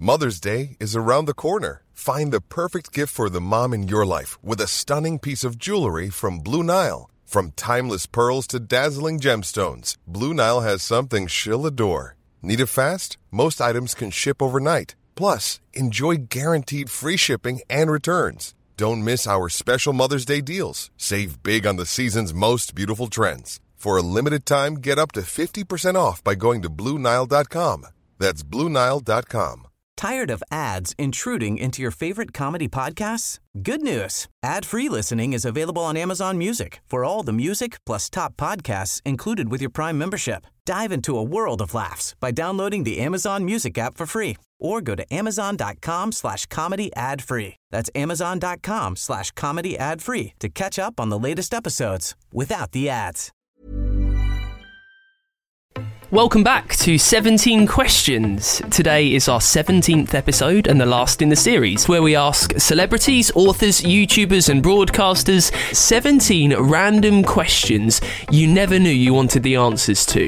Mother's Day is around the corner. Find the perfect gift for the mom in your life with a stunning piece of jewelry from Blue Nile. From timeless pearls to dazzling gemstones, Blue Nile has something she'll adore. Need it fast? Most items can ship overnight. Plus, enjoy guaranteed free shipping and returns. Don't miss our special Mother's Day deals. Save big on the season's most beautiful trends. For a limited time, get up to 50% off by going to BlueNile.com. That's BlueNile.com. Tired of ads intruding into your favorite comedy podcasts? Good news. Ad-free listening is available on Amazon Music for all the music plus top podcasts included with your Prime membership. Dive into a world of laughs by downloading the Amazon Music app for free or go to amazon.com/comedy ad-free. That's amazon.com/comedy ad-free to catch up on the latest episodes without the ads. Welcome back to 17 Questions. Today is our 17th episode and the last in the series, where we ask celebrities, authors, YouTubers and broadcasters 17 random questions you never knew you wanted the answers to.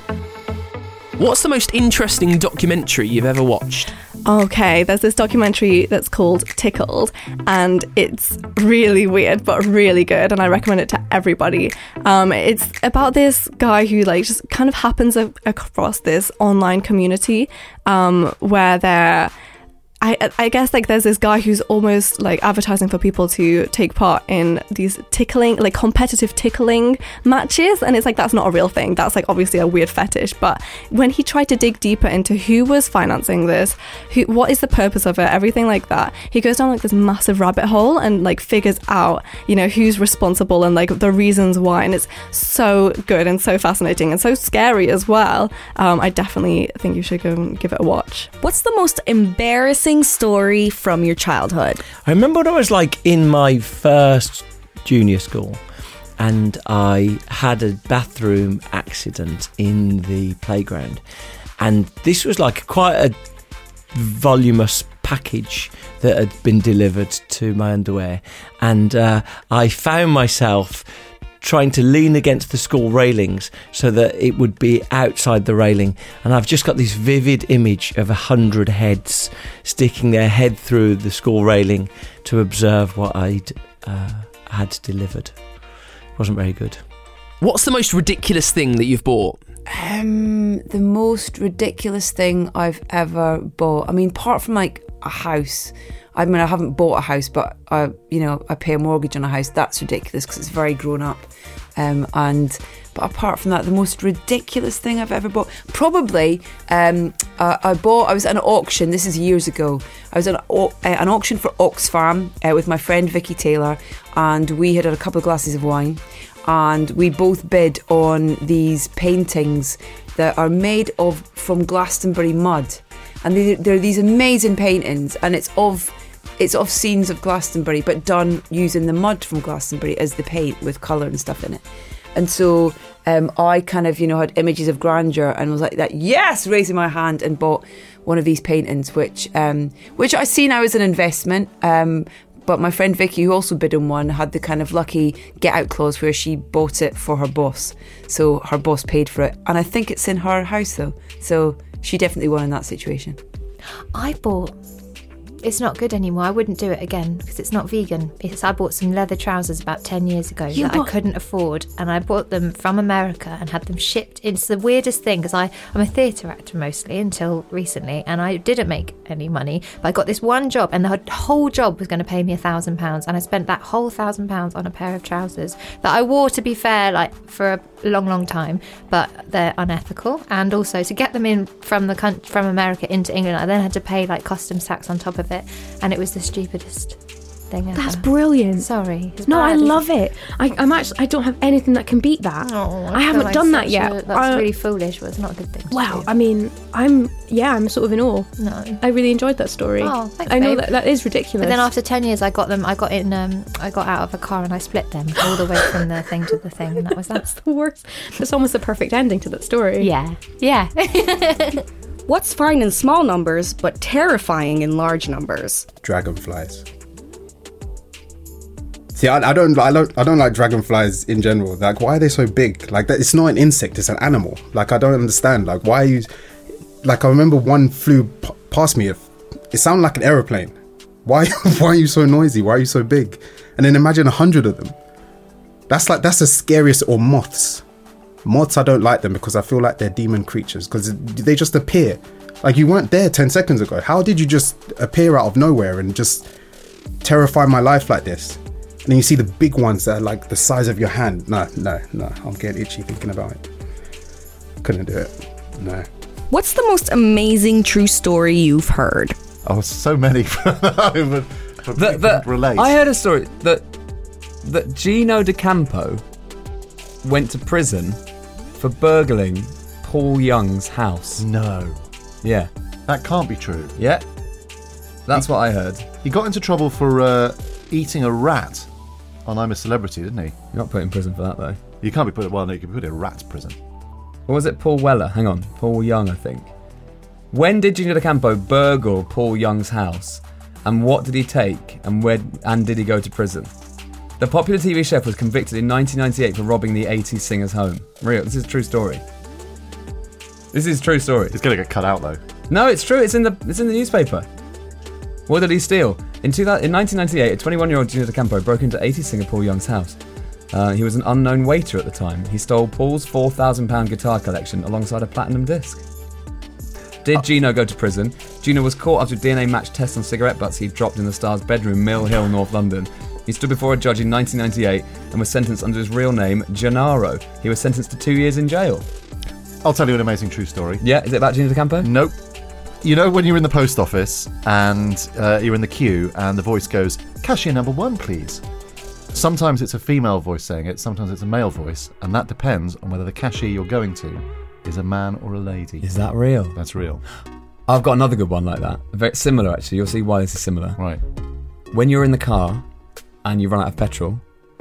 What's the most interesting documentary you've ever watched? Okay, there's this documentary that's called Tickled, and it's really weird but really good, and I recommend it to everybody. It's about this guy who just kind of happens across this online community where they're I guess there's this guy who's almost advertising for people to take part in these tickling, competitive tickling matches, and it's that's not a real thing. That's obviously a weird fetish. But when he tried to dig deeper into who was financing this, what is the purpose of it, everything like that, he goes down this massive rabbit hole and figures out who's responsible and the reasons why, and it's so good and so fascinating and so scary as well. I definitely think you should go and give it a watch. What's the most embarrassing story from your childhood? I remember when I was in my first junior school and I had a bathroom accident in the playground, and this was quite a voluminous package that had been delivered to my underwear, and I found myself trying to lean against the school railings so that it would be outside the railing, and I've just got this vivid image of 100 heads sticking their head through the school railing to observe what I'd had delivered. It wasn't very good. What's the most ridiculous thing that you've bought? The most ridiculous thing I've ever bought, apart from a house. I haven't bought a house, but I pay a mortgage on a house. That's ridiculous because it's very grown up. But apart from that, the most ridiculous thing I've ever bought, probably, I was at an auction. This is years ago. I was at an auction for Oxfam with my friend Vicky Taylor, and we had a couple of glasses of wine, and we both bid on these paintings that are made from Glastonbury mud, and they're these amazing paintings, and it's of scenes of Glastonbury, but done using the mud from Glastonbury as the paint with colour and stuff in it. And so I kind of, had images of grandeur and was like that, yes, raising my hand, and bought one of these paintings, which I see now as an investment. But my friend Vicky, who also bid on one, had the kind of lucky get out clause where she bought it for her boss. So her boss paid for it. And I think it's in her house though. So she definitely won in that situation. I bought... It's not good anymore. I wouldn't do it again because it's not vegan. I bought some leather trousers about 10 years ago I couldn't afford, and I bought them from America and had them shipped. It's the weirdest thing because I'm a theatre actor mostly until recently, and I didn't make any money, but I got this one job and the whole job was going to pay me £1,000, and I spent that whole £1,000 on a pair of trousers that I wore, to be fair, for a long time, but they're unethical. And also to get them in from America into England, I then had to pay customs tax on top of it, and it was the stupidest thing ever. That's brilliant. Sorry. No, I love it. I don't have anything that can beat that. Oh, I haven't done that yet. That's really foolish, but it's not a good thing. Wow. I'm sort of in awe. No. I really enjoyed that story. Oh, thanks, I know babe. that is ridiculous. But then after 10 years, I got out of a car and I split them all the way from the thing to the thing, and that was that. That's the worst. That's almost the perfect ending to that story. Yeah. What's fine in small numbers but terrifying in large numbers? Dragonflies. See, I don't like dragonflies in general. Why are they so big? That it's not an insect, it's an animal. I don't understand. Why are you... I remember one flew past me it sounded like an aeroplane. Why are you so noisy? Why are you so big? And then imagine 100 of them. That's the scariest. Or moths. Moths, I don't like them because I feel like they're demon creatures because they just appear. Like, you weren't there 10 seconds ago. How did you just appear out of nowhere and just terrify my life like this? And then you see the big ones that are like the size of your hand. No, I'm getting itchy thinking about it. Couldn't do it. No. What's the most amazing true story you've heard? Oh, so many. Relate. I heard a story that Gino D'Acampo went to prison for burgling Paul Young's house. No. Yeah. That can't be true. Yeah. That's what I heard. He got into trouble for eating a rat on I'm a Celebrity, didn't he? You're not put in prison for that, though. You can't be put... Well, no, you can put in a rat's prison. Or was it Paul Weller? Hang on. Paul Young, I think. When did Gino D'Acampo burgle Paul Young's house? And what did he take? And did he go to prison? The popular TV chef was convicted in 1998 for robbing the 80s singer's home. Real. This is a true story. This is a true story. It's going to get cut out, though. No, it's true. It's in the newspaper. What did he steal? In 1998, a 21-year-old Gino D'Acampo broke into 80s singer Paul Young's house. He was an unknown waiter at the time. He stole Paul's £4,000 guitar collection alongside a platinum disc. Did Gino go to prison? Gino was caught after a DNA match test on cigarette butts he'd dropped in the star's bedroom, Mill Hill, North London. He stood before a judge in 1998 and was sentenced under his real name, Gennaro. He was sentenced to 2 years in jail. I'll tell you an amazing true story. Yeah, is it about Gino D'Acampo? Nope. You know when you're in the post office and you're in the queue and the voice goes, "Cashier number 1, please." Sometimes it's a female voice saying it, sometimes it's a male voice, and that depends on whether the cashier you're going to is a man or a lady. Is that real? That's real. I've got another good one like that. Very similar, actually. You'll see why this is similar. Right. When you're in the car and you run out of petrol,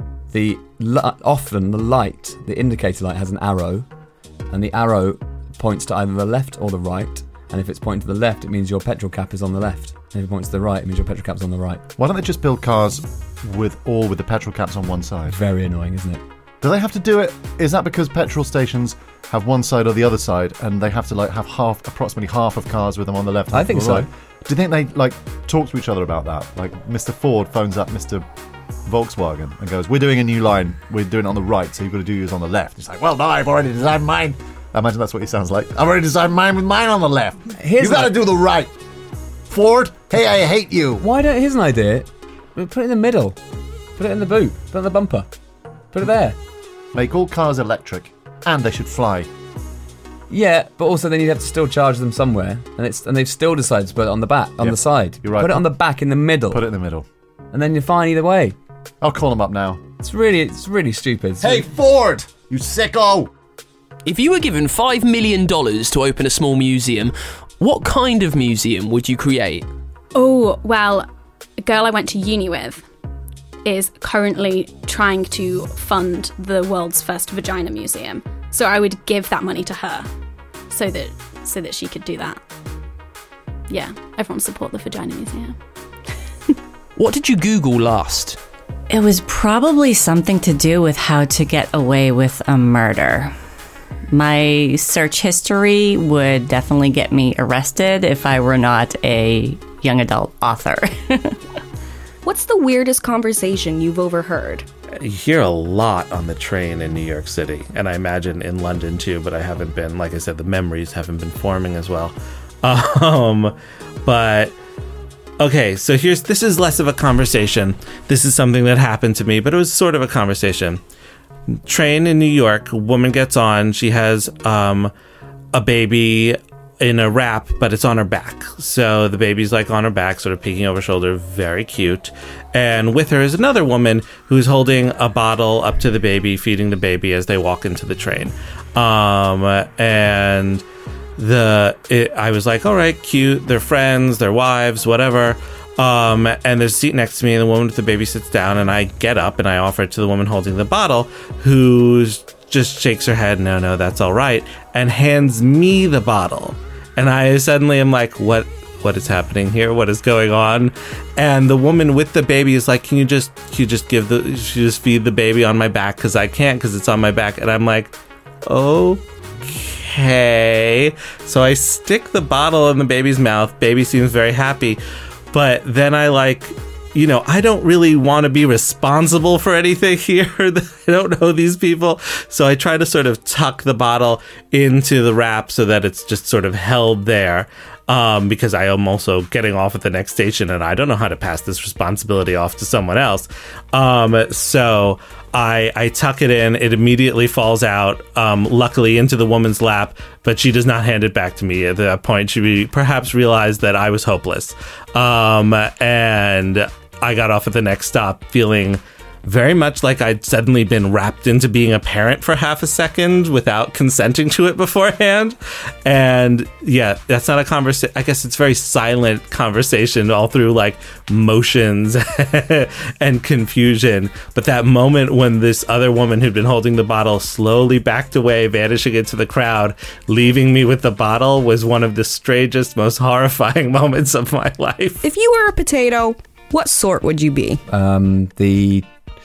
often the light, the indicator light, has an arrow, and the arrow points to either the left or the right. And if it's pointing to the left, it means your petrol cap is on the left. And if it points to the right, it means your petrol cap's on the right. Why don't they just build cars with the petrol caps on one side? Very annoying, isn't it? Do they have to do it? Is that because petrol stations have one side or the other side, and they have to have approximately half of cars with them on the left? I think so. Right? Do you think they talk to each other about that? Like Mr. Ford phones up Mr. Volkswagen and goes, "We're doing a new line. We're doing it on the right, so you've got to do yours on the left." He's like, "Well, no, I've already designed mine." I imagine that's what he sounds like. I've already designed mine with mine on the left. You've got to do the right. Ford, hey, I hate you. Here's an idea. Put it in the middle. Put it in the boot. Put it in the bumper. Put it there. Make all cars electric, and they should fly. Yeah, but also then you'd have to still charge them somewhere, and they've still decided to put it on the back, on the side. You're right. Put it on the back in the middle. Put it in the middle, and then you're fine either way. I'll call them up now. It's really stupid. Hey, Ford, you sicko! If you were given $5 million to open a small museum, what kind of museum would you create? Oh, well, a girl I went to uni with is currently trying to fund the world's first vagina museum. So I would give that money to her so that she could do that. Yeah, everyone support the vagina museum. What did you Google last? It was probably something to do with how to get away with a murder. My search history would definitely get me arrested if I were not a young adult author. What's the weirdest conversation you've overheard? You hear a lot on the train in New York City, and I imagine in London too, but I haven't been, like I said, the memories haven't been forming as well. But okay, so this is less of a conversation. This is something that happened to me, but it was sort of a conversation. Train in New York, a woman gets on, she has a baby in a wrap, but it's on her back. So the baby's on her back, sort of peeking over her shoulder, very cute. And with her is another woman who's holding a bottle up to the baby, feeding the baby as they walk into the train. And I was like, all right, cute, they're friends, they're wives, whatever. And there's a seat next to me, and the woman with the baby sits down, and I get up and I offer it to the woman holding the bottle, who just shakes her head, no, that's all right, and hands me the bottle. And I suddenly am like, what is happening here? What is going on? And the woman with the baby is like, can you just feed the baby on my back? Because I can't, because it's on my back. And I'm like, okay. okay. So I stick the bottle in the baby's mouth. Baby seems very happy. But then I I don't really want to be responsible for anything here. I don't know these people. So I try to sort of tuck the bottle into the wrap so that it's just sort of held there. Because I am also getting off at the next station and I don't know how to pass this responsibility off to someone else. So I tuck it in. It immediately falls out, luckily into the woman's lap, but she does not hand it back to me. At that point, she perhaps realized that I was hopeless. And I got off at the next stop feeling very much like I'd suddenly been wrapped into being a parent for half a second without consenting to it beforehand. And yeah, that's not a conversation. I guess it's very silent conversation all through like motions and confusion. But that moment when this other woman who'd been holding the bottle slowly backed away, vanishing into the crowd, leaving me with the bottle was one of the strangest, most horrifying moments of my life. If you were a potato, what sort would you be? The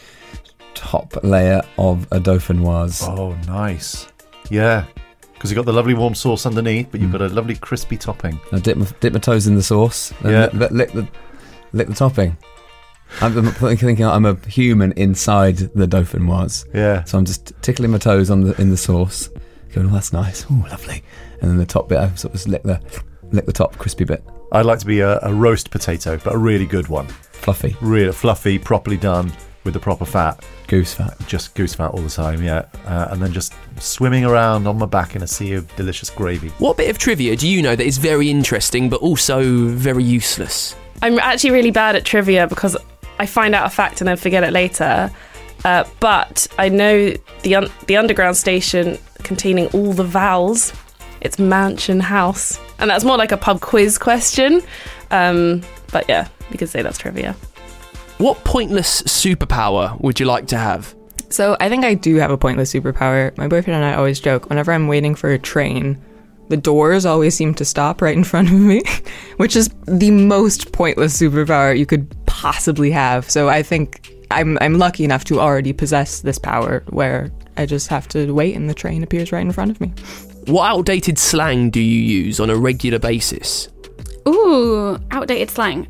top layer of a dauphinoise. Oh, nice. Yeah, because you've got the lovely warm sauce underneath, but you've got a lovely crispy topping. I dip my toes in the sauce and lick the topping. I'm thinking I'm a human inside the dauphinoise. Yeah. So I'm just tickling my toes in the sauce, going, oh, that's nice. Oh, lovely. And then the top bit, I sort of lick the top crispy bit. I'd like to be a roast potato, but a really good one. Fluffy. Really fluffy, properly done with the proper fat. Goose fat. Just goose fat all the time, yeah. And then just swimming around on my back in a sea of delicious gravy. What bit of trivia do you know that is very interesting but also very useless? I'm actually really bad at trivia because I find out a fact and then forget it later. But I know the underground station containing all the vowels, it's Mansion House. And that's more like a pub quiz question. But yeah, you could say that's trivia. What pointless superpower would you like to have? So I think I do have a pointless superpower. My boyfriend and I always joke, whenever I'm waiting for a train, the doors always seem to stop right in front of me, which is the most pointless superpower you could possibly have. So I think I'm lucky enough to already possess this power where I just have to wait and the train appears right in front of me. What outdated slang do you use on a regular basis? Ooh, outdated slang.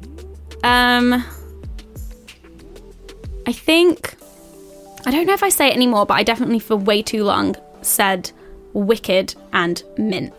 I think, I don't know if I say it anymore, but I definitely for way too long said wicked and mint.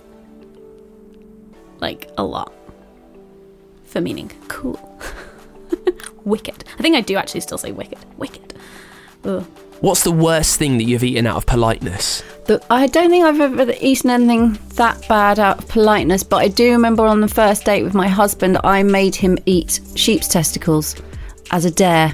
Like a lot. For meaning cool. Wicked. I think I do actually still say wicked. Wicked. Ugh. What's the worst thing that you've eaten out of politeness? I don't think I've ever eaten anything that bad out of politeness, but I do remember on the first date with my husband, I made him eat sheep's testicles as a dare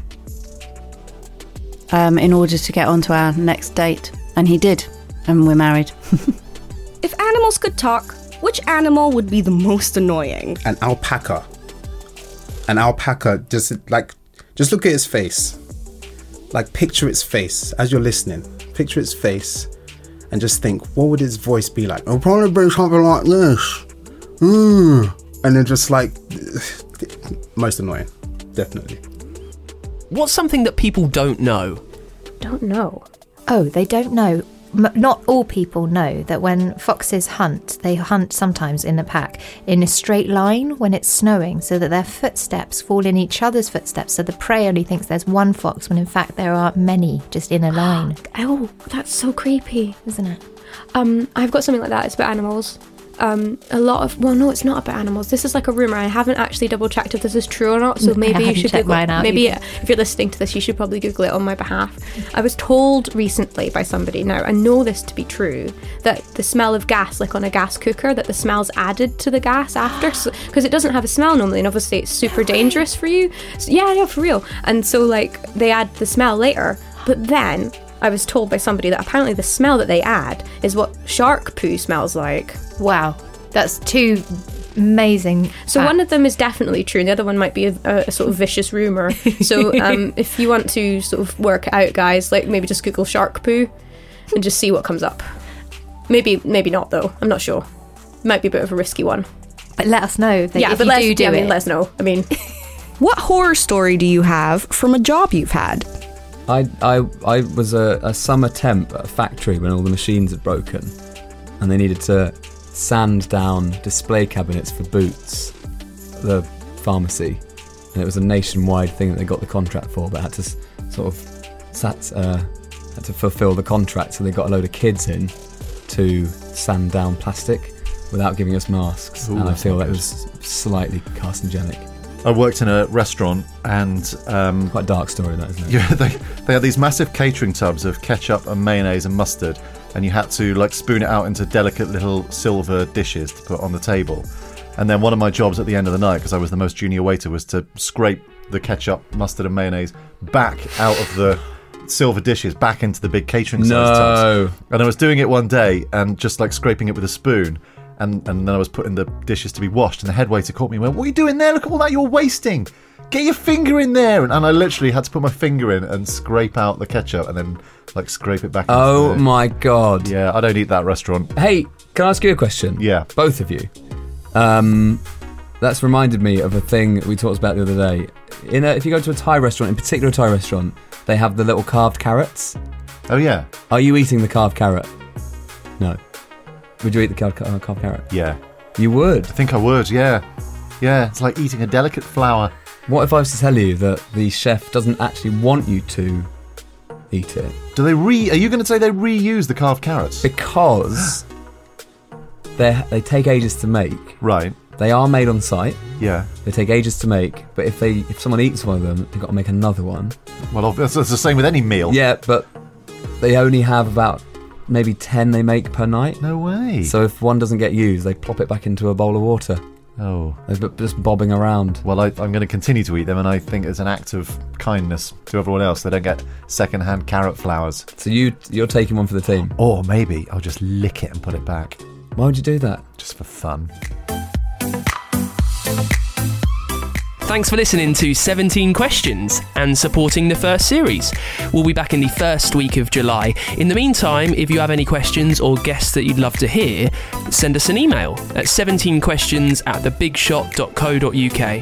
in order to get onto our next date. And he did, and we're married. If animals could talk, which animal would be the most annoying? An alpaca. An alpaca, just look at its face. Like, picture its face as you're listening. Picture its face and just think, what would its voice be like? It'll probably be something like this. And then just like, most annoying. Definitely. What's something that people don't know? Don't know. Oh, they don't know. Not all people know that when foxes hunt, they hunt sometimes in a pack in a straight line when it's snowing, so that their footsteps fall in each other's footsteps, so the prey only thinks there's one fox when in fact there are many just in a line. Oh, that's so creepy, isn't it? I've got something like that. It's about animals. No, it's not about animals. This is like a rumor. I haven't actually double checked if this is true or not, so maybe you should Google it. Maybe if you're listening to this, you should probably Google it on my behalf. I was told recently by somebody, now I know this to be true, that the smell of gas, like on a gas cooker, that the smell's added to the gas after, because it doesn't have a smell normally, and obviously it's super dangerous for you. So, yeah, for real. And so like they add the smell later, but then I was told by somebody that apparently the smell that they add is what shark poo smells like. Wow, that's too amazing. So one of them is definitely true, and the other one might be a sort of vicious rumour. So if you want to sort of work it out, guys, like maybe just Google shark poo and just see what comes up. Maybe not though, I'm not sure. Might be a bit of a risky one. But let us know that if you do it. Let us know. I mean, what horror story do you have from a job you've had? I was a summer temp at a factory when all the machines had broken, and they needed to sand down display cabinets for Boots, the pharmacy. And it was a nationwide thing that they got the contract for, but had to sort of had to fulfill the contract, so they got a load of kids in to sand down plastic without giving us masks. Ooh, and I feel that was slightly carcinogenic. I worked in a restaurant and... quite a dark story, that, isn't it? Yeah, they had these massive catering tubs of ketchup and mayonnaise and mustard, and you had to like spoon it out into delicate little silver dishes to put on the table. And then one of my jobs at the end of the night, because I was the most junior waiter, was to scrape the ketchup, mustard and mayonnaise back out of the silver dishes back into the big catering size tubs. And I was doing it one day and just like scraping it with a spoon. And then I was putting the dishes to be washed, and the head waiter caught me and went, "What are you doing there? Look at all that you're wasting. Get your finger in there." And I literally had to put my finger in and scrape out the ketchup and then like scrape it back into my God. Yeah, I don't eat that restaurant. Hey, can I ask you a question? Yeah. Both of you. That's reminded me of a thing we talked about the other day. If you go to a Thai restaurant, in particular a Thai restaurant, they have the little carved carrots. Oh, yeah. Are you eating the carved carrot? No. Would you eat the carved carrot? Yeah. You would? I think I would, yeah. Yeah, it's like eating a delicate flower. What if I was to tell you that the chef doesn't actually want you to eat it? Are you going to say they reuse the carved carrots? Because they take ages to make. Right. They are made on site. Yeah. They take ages to make, but if someone eats one of them, they've got to make another one. Well, that's the same with any meal. Yeah, but they only have about maybe 10 they make per night. No way. So if one doesn't get used, they plop it back into a bowl of water. Oh. They're just bobbing around. Well, I'm going to continue to eat them, and I think it's an act of kindness to everyone else. They don't get second-hand carrot flowers. So you're taking one for the team? Or maybe I'll just lick it and put it back. Why would you do that? Just for fun. Thanks for listening to 17 Questions and supporting the first series. We'll be back in the first week of July. In the meantime, if you have any questions or guests that you'd love to hear, send us an email at 17questions@thebigshot.co.uk.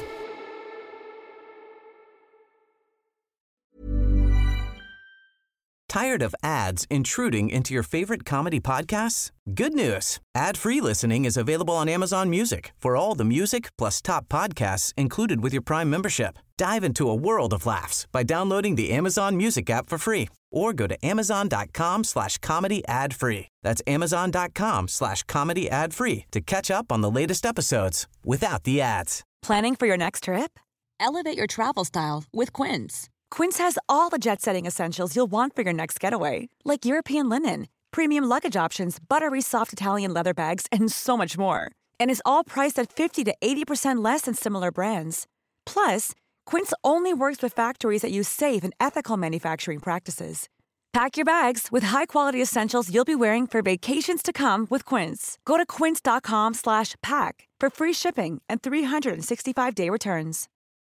Tired of ads intruding into your favorite comedy podcasts? Good news. Ad-free listening is available on Amazon Music for all the music plus top podcasts included with your Prime membership. Dive into a world of laughs by downloading the Amazon Music app for free or go to amazon.com/comedy ad-free. That's amazon.com/comedy ad-free to catch up on the latest episodes without the ads. Planning for your next trip? Elevate your travel style with Quince. Quince has all the jet-setting essentials you'll want for your next getaway, like European linen, premium luggage options, buttery soft Italian leather bags, and so much more. And is all priced at 50 to 80% less than similar brands. Plus, Quince only works with factories that use safe and ethical manufacturing practices. Pack your bags with high-quality essentials you'll be wearing for vacations to come with Quince. Go to quince.com/pack for free shipping and 365-day returns.